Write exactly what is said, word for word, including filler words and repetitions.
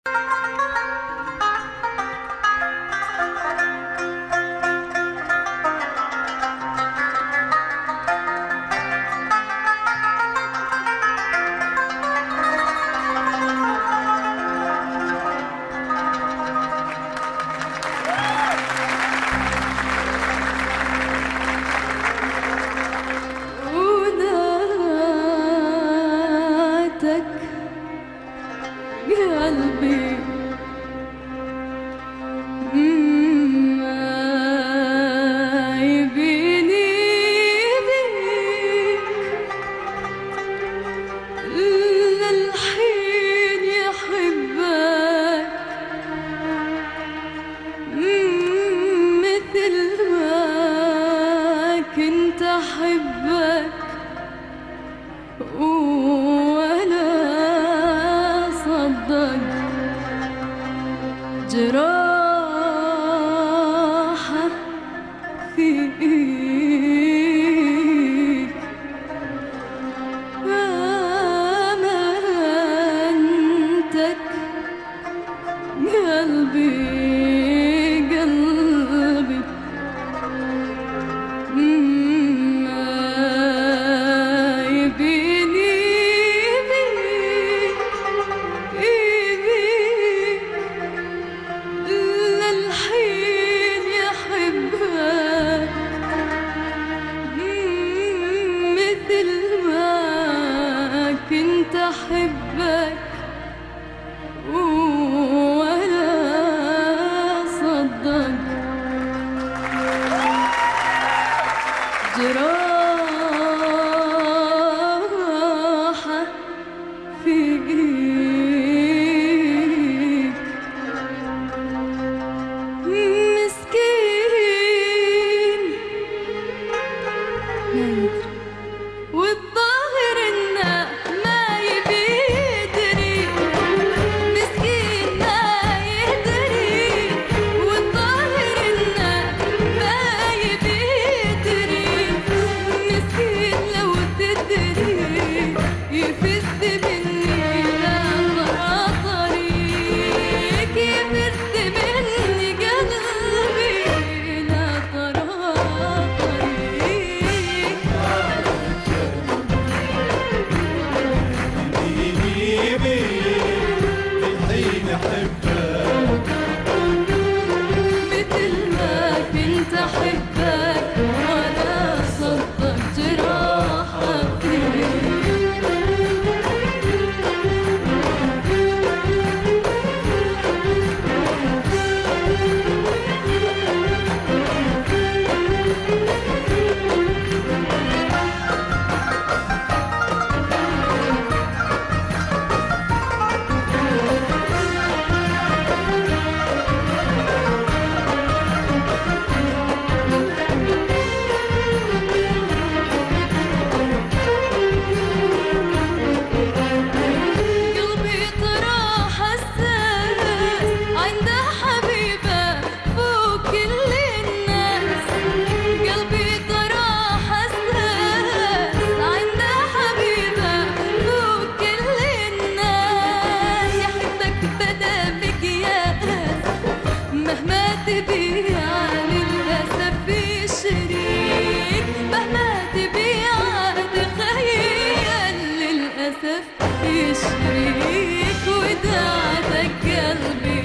قلبي ما يبيني بيك للحين يحبك مثل ما كنت أحبك ولا صدق جراحة فيك أمانتك قلبي قلبي كنت أحبك ولا صدق جراحة فيك مسكين والظاهر إنه ما يبي يدري مسكين ما يدري والظاهر إنه ما يبي يدري مسكين لو تدري يفز مني لا طريق يفز مني قلبي لا طريق مثل ما كنت أحبك ولا صدق جراحة تبيع للأسف شريك مهما تبيع تخيل للأسف شريك وداعتك قلبي